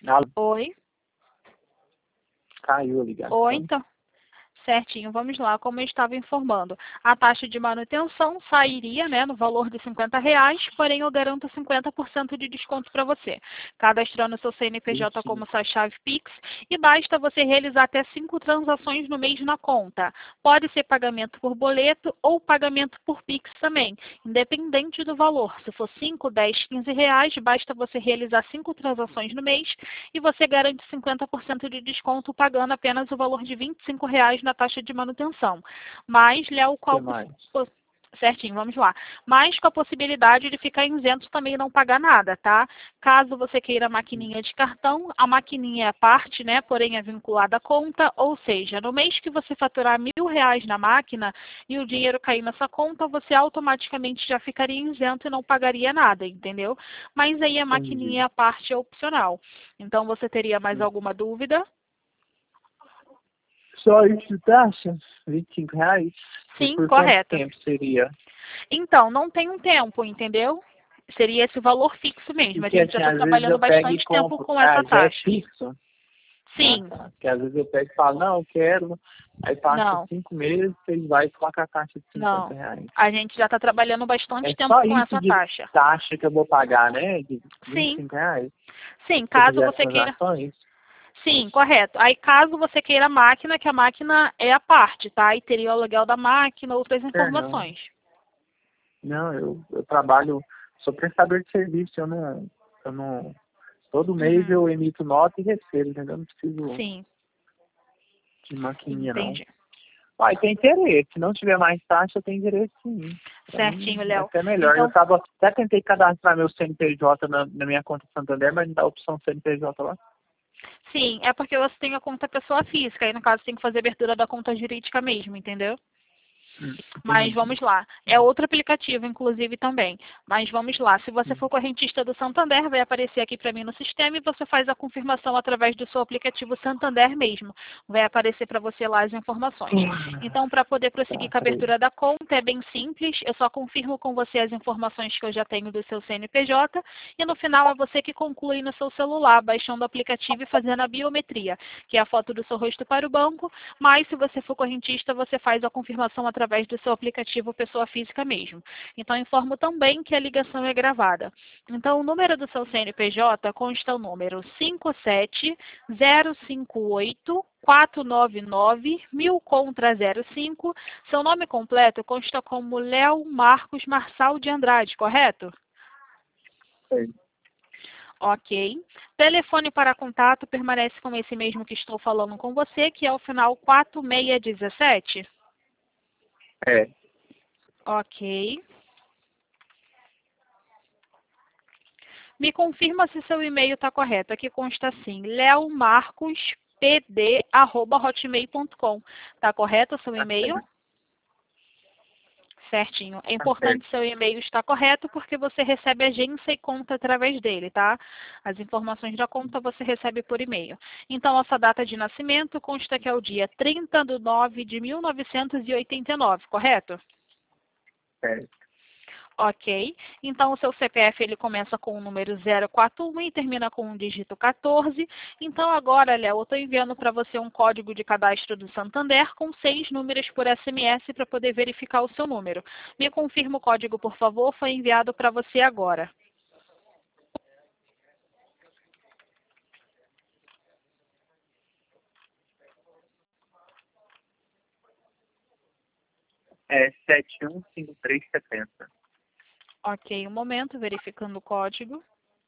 Alô, Oi? caiu a Oi, ligação. então. Certinho, vamos lá, como eu estava informando. A taxa de manutenção sairia, né, no valor de R$ 50, porém eu garanto 50% de desconto para você, cadastrando seu CNPJ como sua chave Pix, e basta você realizar até 5 transações no mês na conta. Pode ser pagamento por boleto ou pagamento por Pix também, independente do valor. Se for 5, 10, R$ 15, basta você realizar 5 transações no mês e você garante 50% de desconto pagando apenas o valor de R$ 25 na taxa de manutenção. Mas, Léo, Que mais? certinho, vamos lá. Mas com a possibilidade de ficar isento também e não pagar nada, tá? Caso você queira maquininha de cartão, a maquininha é à parte, né? Porém é vinculada à conta, ou seja, no mês que você faturar R$ 1.000 na máquina e o dinheiro cair na sua conta, você automaticamente já ficaria isento e não pagaria nada, entendeu? Mas aí a maquininha à parte é opcional. Então você teria mais alguma dúvida? Só isso de taxa? R$ 25? Sim, E por correto. quanto tempo seria? Então, não tem um tempo, entendeu? Seria esse valor fixo mesmo. A Porque gente já assim, está às vezes trabalhando eu pego e bastante tempo compro. com essa Ah, já é taxa. fixo? Sim, Ah, tá. Porque às vezes eu pego e falo, não, eu quero. Aí passa não, 5 meses, vocês vai e coloca a taxa de não. R$ 50. A gente já está trabalhando bastante É tempo só com isso essa de taxa. taxa que eu vou pagar, né? De Sim, R$ 25? sim, Se eu caso fizer as você queira. transações? Sim, correto. Aí caso você queira a máquina, que a máquina é a parte, tá? E teria o aluguel da máquina, outras Não. informações. Não, eu trabalho, sou prestador de serviço, eu não, todo mês Uhum. eu emito nota e recebo, entendeu? Não preciso Sim, de maquininha, não. entendi. Vai, tem interesse, se não tiver mais taxa, eu tenho interesse sim. Pra mim, Certinho, é Léo. até melhor. Então, Até tentei cadastrar meu CNPJ na minha conta Santander, mas não dá a opção CNPJ lá. sim, é porque você tem a conta pessoa física, aí no caso tem que fazer abertura da conta jurídica mesmo, entendeu? Mas Entendi. vamos lá. É outro aplicativo, inclusive, também. Mas vamos lá. Se você for correntista do Santander, vai aparecer aqui para mim no sistema e você faz a confirmação através do seu aplicativo Santander mesmo. Vai aparecer para você lá as informações. Então, para poder prosseguir Tá, com a peraí. abertura da conta, é bem simples. Eu só confirmo com você as informações que eu já tenho do seu CNPJ e no final é você que conclui no seu celular, baixando o aplicativo e fazendo a biometria, que é a foto do seu rosto para o banco. Mas se você for correntista, você faz a confirmação através do seu aplicativo pessoa física mesmo. Então, informo também que a ligação é gravada. Então, o número do seu CNPJ consta o número 57058-499-1000 contra 05. Seu nome completo consta como Léo Marcos Marçal de Andrade, correto? Peraí. Ok. Telefone para contato permanece com esse mesmo que estou falando com você, que é o final 4617. É, Ok. Me confirma se seu e-mail está correto. Aqui consta assim, leomarcospd@hotmail.com. Está correto o seu tá e-mail? certo, Certinho. É tá certo. importante seu e-mail estar correto porque você recebe agência e conta através dele, tá? As informações da conta você recebe por e-mail. Então, essa data de nascimento consta que é o dia 30/9/1989, correto? Certo. Ok. Então, o seu CPF ele começa com o número 041 e termina com o dígito 14. Então, agora, Léo, eu estou enviando para você um código de cadastro do Santander com 6 números por SMS para poder verificar o seu número. Me confirma o código, por favor. Foi enviado para você agora. É 715370. Ok, um momento, verificando o código.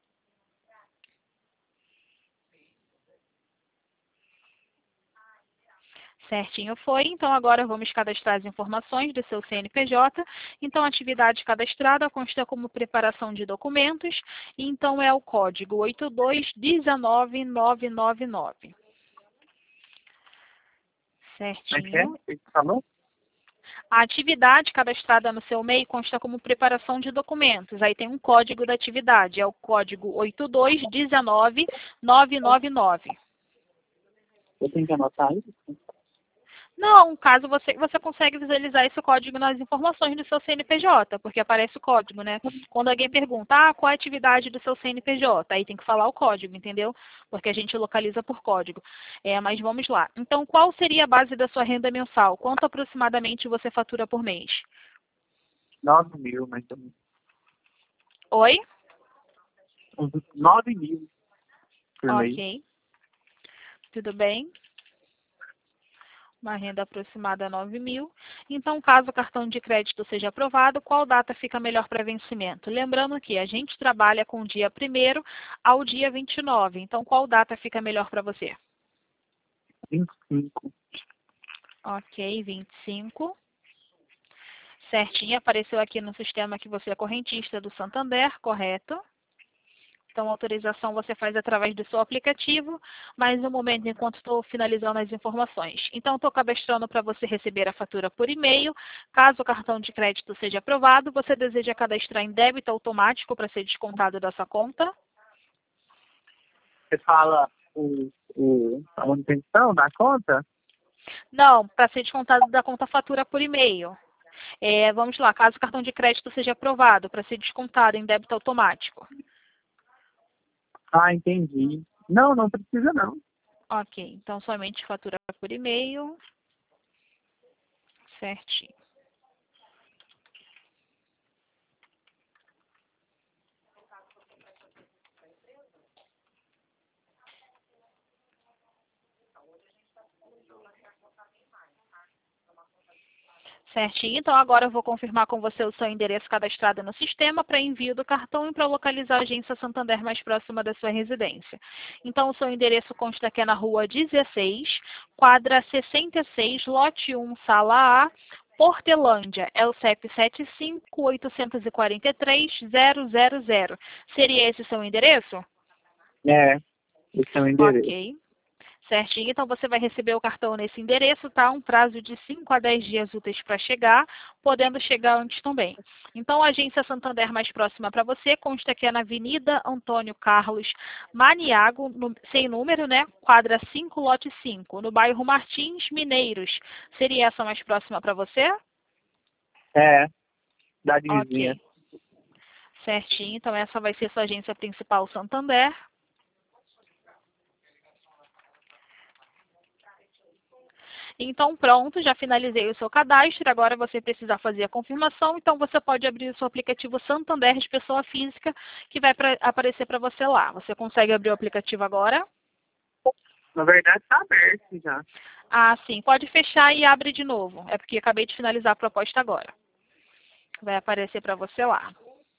Certinho foi. Então, agora vamos cadastrar as informações do seu CNPJ. Então, a atividade cadastrada consta como preparação de documentos. Então, é o código 8219999. Como é que é? Certinho. O que você falou? A atividade cadastrada no seu MEI consta como preparação de documentos. Aí tem um código da atividade. É o código 8219999. Eu tenho que anotar isso? Não, caso você consegue visualizar esse código nas informações do seu CNPJ, porque aparece o código, né? Quando alguém pergunta, qual é a atividade do seu CNPJ? Aí tem que falar o código, entendeu? Porque a gente localiza por código. Mas vamos lá. Então, qual seria a base da sua renda mensal? Quanto aproximadamente você fatura por mês? 9.000, mais ou menos. Oi? Uns 9.000 por mês. Ok. Tudo bem. Uma renda aproximada 9.000. Então, caso o cartão de crédito seja aprovado, qual data fica melhor para vencimento? Lembrando que a gente trabalha com o dia 1º ao dia 29. Então, qual data fica melhor para você? 25. Ok, 25. Certinho, apareceu aqui no sistema que você é correntista do Santander, correto? Então, a autorização você faz através do seu aplicativo, mas no momento, enquanto estou finalizando as informações. Então, estou cadastrando para você receber a fatura por e-mail. Caso o cartão de crédito seja aprovado, você deseja cadastrar em débito automático para ser descontado da sua conta? Você fala a manutenção da conta? Não, para ser descontado da conta fatura por e-mail. Vamos lá, caso o cartão de crédito seja aprovado, para ser descontado em débito automático. Ah, entendi. Não, não precisa não. Ok, então somente fatura por e-mail. Certinho. Certinho, então agora eu vou confirmar com você o seu endereço cadastrado no sistema para envio do cartão e para localizar a agência Santander mais próxima da sua residência. Então o seu endereço consta que é na rua 16, quadra 66, lote 1, sala A, Portelândia, é o CEP 75-843-000. Seria esse o seu endereço? É, esse é o endereço. Ok. Certinho, então você vai receber o cartão nesse endereço, tá? Um prazo de 5 a 10 dias úteis para chegar, podendo chegar antes também. Então, a agência Santander mais próxima para você consta que é na Avenida Antônio Carlos Maniago, sem número, né? Quadra 5, lote 5, no bairro Martins Mineiros. Seria essa mais próxima para você? É, cidade vizinha. Ok. Certinho, então essa vai ser sua agência principal Santander. Então, pronto, já finalizei o seu cadastro. Agora você precisa fazer a confirmação. Então, você pode abrir o seu aplicativo Santander de pessoa física, que vai aparecer para você lá. Você consegue abrir o aplicativo agora? Na verdade, está aberto já. Ah, sim. Pode fechar e abre de novo. É porque acabei de finalizar a proposta agora. Vai aparecer para você lá.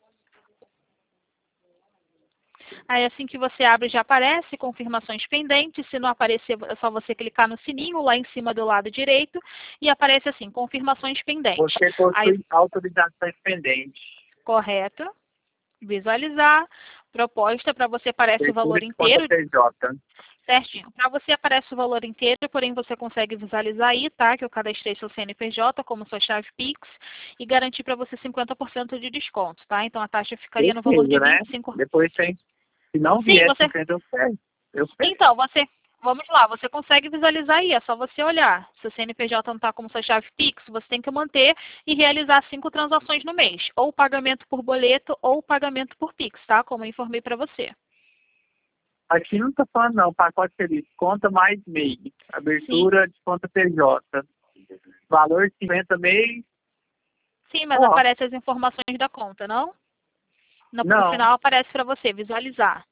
Aí, assim que você abre, já aparece confirmações pendentes. Se não aparecer, é só você clicar no sininho lá em cima do lado direito e aparece assim, confirmações pendentes. Você Aí, possui autorizações pendentes. correto. Visualizar. Proposta, para você aparece o Abertura valor de conta inteiro. PJ. Certinho. Para você aparece o valor inteiro, porém você consegue visualizar aí, tá? Que eu cadastrei seu CNPJ como sua chave Pix e garantir para você 50% de desconto, tá? Então a taxa ficaria no valor de Precisa, né? 25. Depois tem. Se não Sim, vier você 50, eu fecho. Eu fecho. Então, vamos lá, você consegue visualizar aí, é só você olhar. Se o CNPJ não está como sua chave Pix, você tem que manter e realizar 5 transações no mês, ou pagamento por boleto ou pagamento por Pix, tá? Como eu informei para você. Aqui não está falando não, pacote feliz. Conta mais MEI. Sim, Abertura de conta PJ. Valor 50 mês. sim, mas Ó, aparece as informações da conta, não? No não. final aparece para você visualizar.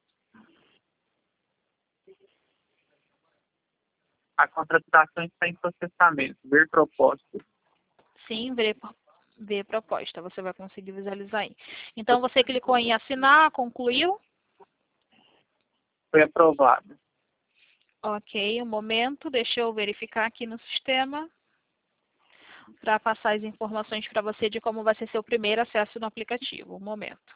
A contratação está em processamento. Ver proposta. Sim, ver proposta, você vai conseguir visualizar aí. Então você clicou em assinar, concluiu. Foi aprovado. Ok, um momento, deixa eu verificar aqui no sistema, para passar as informações para você de como vai ser seu primeiro acesso no aplicativo. Um momento.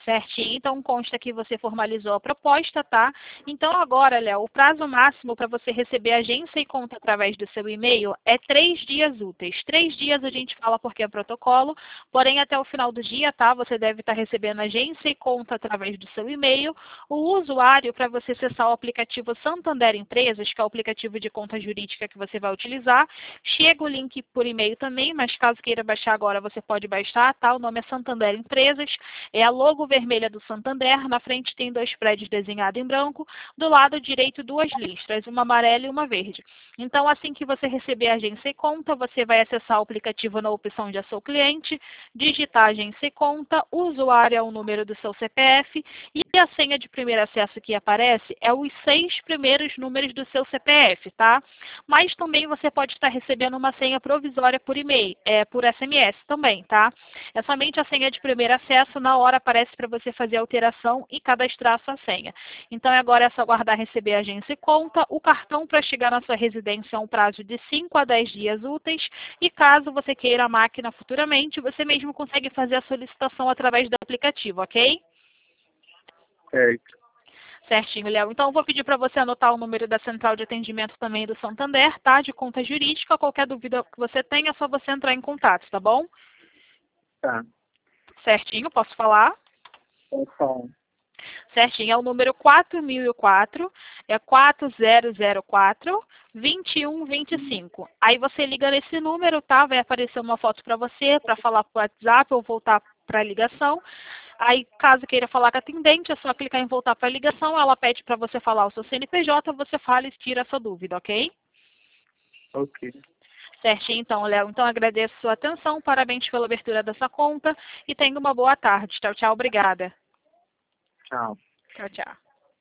Certinho, então consta que você formalizou a proposta, tá? Então agora, Léo, o prazo máximo para você receber agência e conta através do seu e-mail é 3 dias úteis. 3 dias a gente fala porque é protocolo, porém até o final do dia, tá? Você deve estar recebendo agência e conta através do seu e-mail. O usuário, para você acessar o aplicativo Santander Empresas, que é o aplicativo de conta jurídica que você vai utilizar, chega o link por e-mail também, mas caso queira baixar agora, você pode baixar, tá? O nome é Santander Empresas, é a logo vermelha do Santander, na frente tem 2 prédios desenhados em branco, do lado direito 2 listras, uma amarela e uma verde. Então, assim que você receber a agência e conta, você vai acessar o aplicativo na opção de Sou Cliente, digitar agência e conta, o usuário é o número do seu CPF e a senha de primeiro acesso que aparece é os 6 primeiros números do seu CPF, tá? Mas também você pode estar recebendo uma senha provisória por e-mail, por SMS também, tá? É somente a senha de primeiro acesso, na hora aparece para você fazer a alteração e cadastrar a sua senha. Então agora é só aguardar receber a agência e conta. O cartão para chegar na sua residência é um prazo de 5 a 10 dias úteis e caso você queira a máquina futuramente, você mesmo consegue fazer a solicitação através do aplicativo, ok? Certo. Certinho, Léo. Então, eu vou pedir para você anotar o número da central de atendimento também do Santander, tá? De conta jurídica. Qualquer dúvida que você tenha, é só você entrar em contato, tá bom? Tá. Certinho, posso falar? Então, Certinho, é o número 4004, é 4004-2125. Aí você liga nesse número, tá? Vai aparecer uma foto para você, para falar por WhatsApp ou voltar para a ligação. Aí, caso queira falar com a atendente, é só clicar em voltar para a ligação, ela pede para você falar o seu CNPJ, você fala e tira a sua dúvida, ok? ok. Certinho, então, Léo. Então, agradeço a sua atenção, parabéns pela abertura dessa conta e tenha uma boa tarde. Tchau, tchau, obrigada. Tchau. Tchau, tchau.